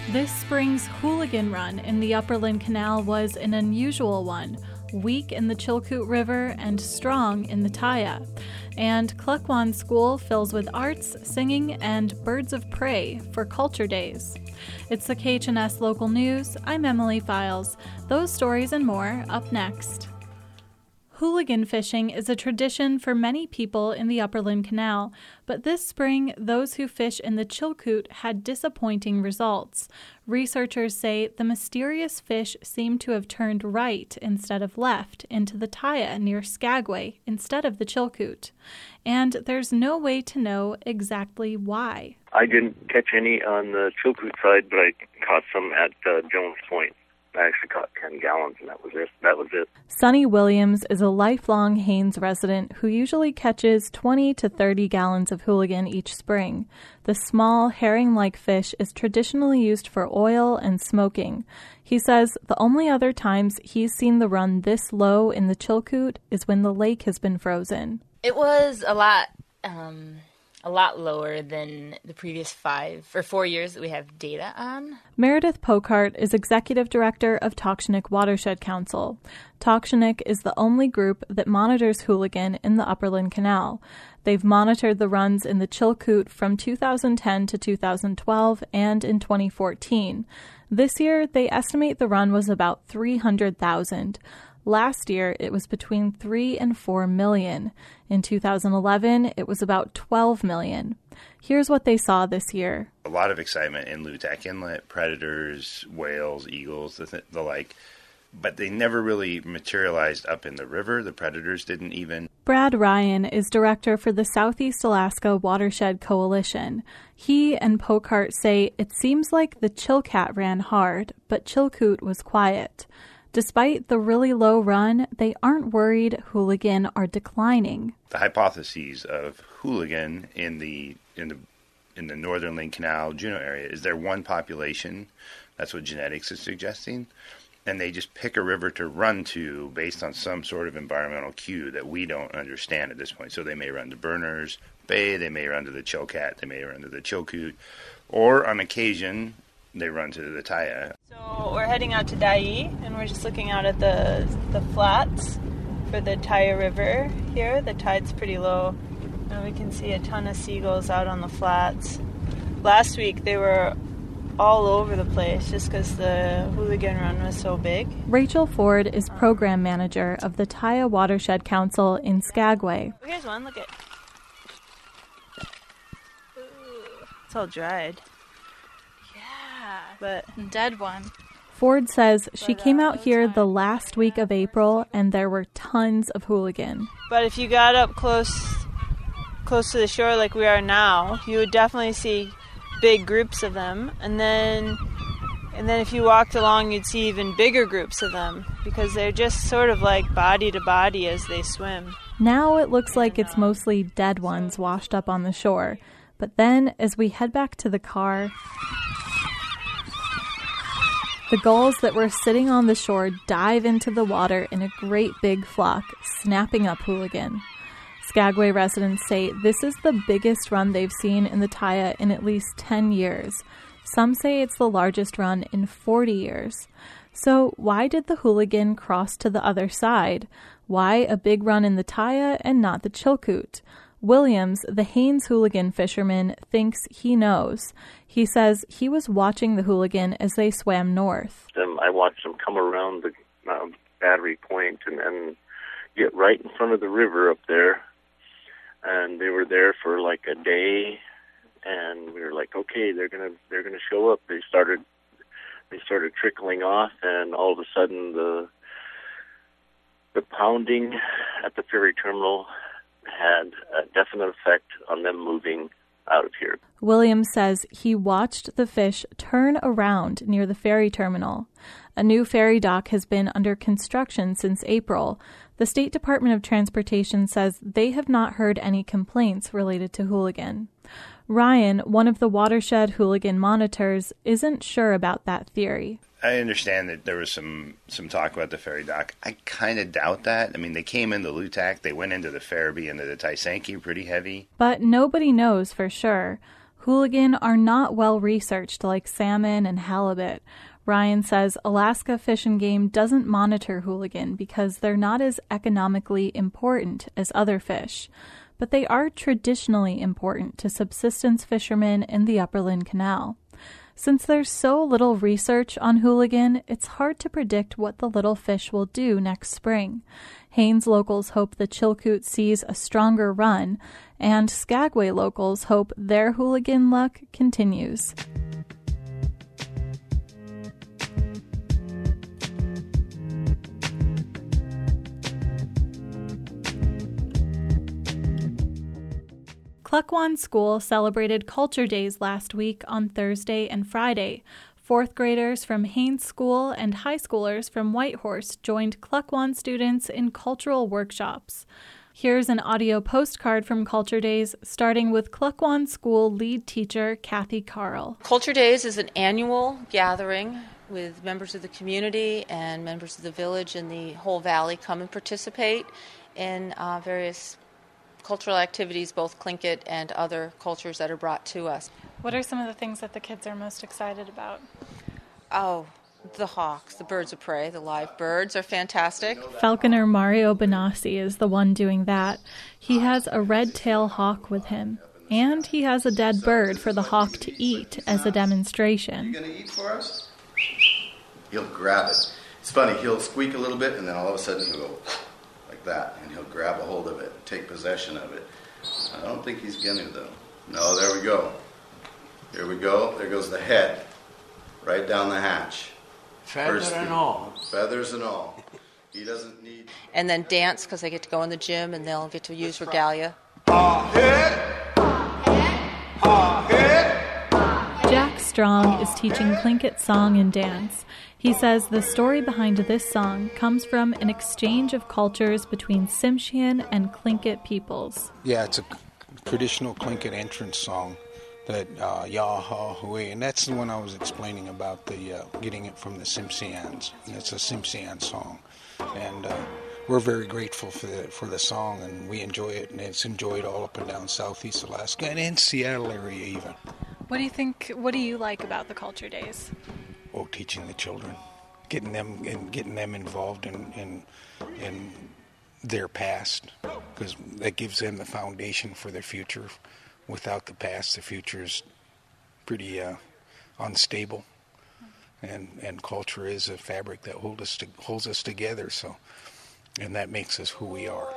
This spring's hooligan run in the Upperland Canal was an unusual one, weak in the Chilkoot River and strong in the Taya. And Klukwan School fills with arts, singing, and birds of prey for Culture Days. It's the KHNS Local News. I'm Emily Files. Those stories and more up next. Hooligan fishing is a tradition for many people in the Upperland Canal, but this spring, those who fish in the Chilkoot had disappointing results. Researchers say the mysterious fish seem to have turned right instead of left into the Taya near Skagway instead of the Chilkoot. And there's no way to know exactly why. I didn't catch any on the Chilkoot side, but I caught some at Jones Point. I actually caught 10 gallons, and that was it. Sonny Williams is a lifelong Haines resident who usually catches 20 to 30 gallons of hooligan each spring. The small, herring-like fish is traditionally used for oil and smoking. He says the only other times he's seen the run this low in the Chilkoot is when the lake has been frozen. It was a lot lower than the previous 4 years that we have data on. Meredith Pokart is executive director of Taughannock Watershed Council. Taughannock is the only group that monitors hooligan in the Upperland Canal. They've monitored the runs in the Chilkoot from 2010 to 2012 and in 2014. This year, they estimate the run was about 300,000. Last year, it was between 3 and 4 million. In 2011, it was about 12 million. Here's what they saw this year. A lot of excitement in Lutak Inlet, predators, whales, eagles, the like. But they never really materialized up in the river. The predators didn't even. Brad Ryan is director for the Southeast Alaska Watershed Coalition. He and Pokart say it seems like the Chilkat ran hard, but Chilkoot was quiet. Despite the really low run, they aren't worried hooligan are declining. The hypotheses of hooligan in the northern Lake Canal, Juneau area, is there one population? That's what genetics is suggesting. And they just pick a river to run to based on some sort of environmental cue that we don't understand at this point. So they may run to Berners Bay, they may run to the Chilkat, they may run to the Chilkoot, or on occasion they run to the Taya. So we're heading out to Dyea, and we're just looking out at the flats for the Taya River here. The tide's pretty low, and we can see a ton of seagulls out on the flats. Last week they were all over the place just because the hooligan run was so big. Rachel Ford is program manager of the Taya Watershed Council in Skagway. Oh, here's one, look at. Ooh, it's all dried. But dead one. Ford says she came out here the last week of April and there were tons of hooligan. But if you got up close to the shore like we are now, you would definitely see big groups of them. And then if you walked along, you'd see even bigger groups of them because they're just sort of like body to body as they swim. Now it looks like it's mostly dead ones washed up on the shore. But then as we head back to the car, the gulls that were sitting on the shore dive into the water in a great big flock, snapping up hooligan. Skagway residents say this is the biggest run they've seen in the Taya in at least 10 years. Some say it's the largest run in 40 years. So why did the hooligan cross to the other side? Why a big run in the Taya and not the Chilkoot? Williams, the Haines hooligan fisherman, thinks he knows. He says he was watching the hooligan as they swam north. I watched them come around the Battery Point and then get right in front of the river up there. And they were there for like a day, and we were like, okay, they're gonna show up. They started trickling off, and all of a sudden the pounding at the ferry terminal had a definite effect on them moving out of here. Williams says he watched the fish turn around near the ferry terminal. A new ferry dock has been under construction since April. The State Department of Transportation says they have not heard any complaints related to hooligan. Ryan, one of the watershed hooligan monitors, isn't sure about that theory. I understand that there was some talk about the ferry dock. I kind of doubt that. I mean, they came into Lutak, they went into the Ferriby, into the Taisanki pretty heavy. But nobody knows for sure. hooligan are not well researched like salmon and halibut. Ryan says Alaska Fish and Game doesn't monitor hooligan because they're not as economically important as other fish, but they are traditionally important to subsistence fishermen in the Upper Lynn Canal. Since there's so little research on hooligan, it's hard to predict what the little fish will do next spring. Haines locals hope the Chilkoot sees a stronger run, and Skagway locals hope their hooligan luck continues. Klukwan School celebrated Culture Days last week on Thursday and Friday. Fourth graders from Haines School and high schoolers from Whitehorse joined Klukwan students in cultural workshops. Here's an audio postcard from Culture Days, starting with Klukwan School lead teacher Kathy Carl. Culture Days is an annual gathering with members of the community and members of the village and the whole valley come and participate in various cultural activities, both Tlingit and other cultures that are brought to us. What are some of the things that the kids are most excited about? Oh, the hawks, the birds of prey, the live birds are fantastic. Falconer Mario Benassi is the one doing that. He has a red-tailed hawk with him, and he has a dead bird for the hawk to eat as a demonstration. You gonna eat for us? He'll grab it. It's funny, he'll squeak a little bit and then all of a sudden he'll go like that, and he'll grab a hold of it, take possession of it. I don't think he's gonna though. No, there we go. Here we go. There goes the head, right down the hatch. Feathers and all. Feathers and all. He doesn't need... And then dance, because they get to go in the gym and they'll get to use regalia. Jack Strong is teaching Tlingit song and dance. He says the story behind this song comes from an exchange of cultures between Tsimshian and Tlingit peoples. Yeah, it's a traditional Tlingit entrance song that Yaha Hui, and that's the one I was explaining about, the getting it from the Tsimshians. And it's a Tsimshian song, and we're very grateful for the song, and we enjoy it, and it's enjoyed all up and down Southeast Alaska and in Seattle area even. What do you like about the Culture Days? Oh, teaching the children, getting them involved in their past, because that gives them the foundation for their future. Without the past, the future is pretty unstable, and culture is a fabric that holds us together. So, and that makes us who we are.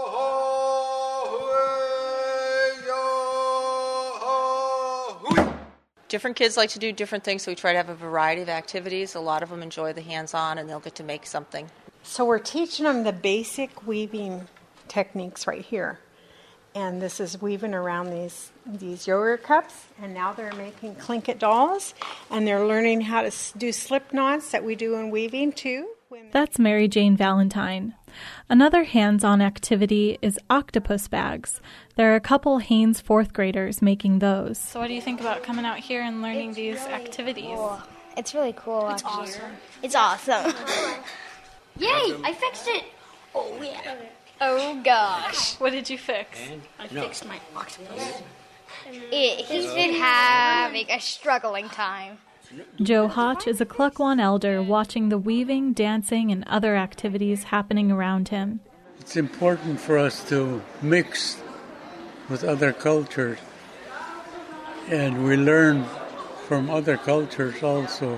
Different kids like to do different things, so we try to have a variety of activities. A lot of them enjoy the hands-on, and they'll get to make something. So we're teaching them the basic weaving techniques right here. And this is weaving around these yogurt cups, and now they're making Tlingit dolls, and they're learning how to do slip knots that we do in weaving too. That's Mary Jane Valentine. Another hands-on activity is octopus bags. There are a couple Haines fourth graders making those. So what do you think about coming out here and learning these activities? Cool. It's really cool. It's awesome. It's awesome. Yay! I fixed it. Oh yeah. Oh gosh. What did you fix? I fixed my octopus. He's been having a struggling time. Joe Hotch is a Klukwan elder watching the weaving, dancing, and other activities happening around him. It's important for us to mix with other cultures, and we learn from other cultures also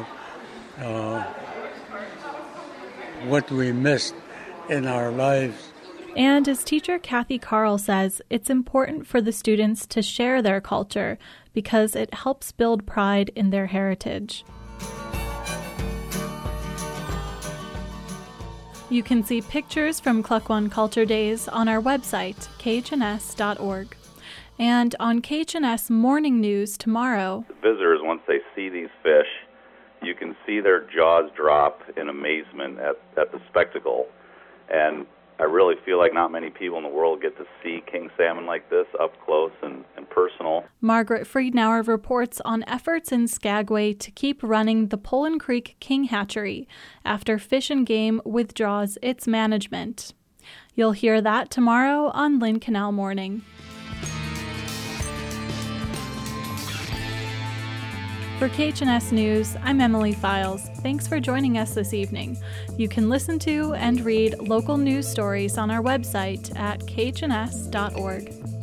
what we missed in our lives. And as teacher Kathy Carl says, it's important for the students to share their culture because it helps build pride in their heritage. You can see pictures from Klukwan Culture Days on our website, khns.org. And on KHNS Morning News tomorrow, visitors, once they see these fish, you can see their jaws drop in amazement at the spectacle. And I really feel like not many people in the world get to see king salmon like this up close and personal. Margaret Friedenauer reports on efforts in Skagway to keep running the Poland Creek King Hatchery after Fish and Game withdraws its management. You'll hear that tomorrow on Lynn Canal Morning. For KHNS News, I'm Emily Files. Thanks for joining us this evening. You can listen to and read local news stories on our website at khns.org.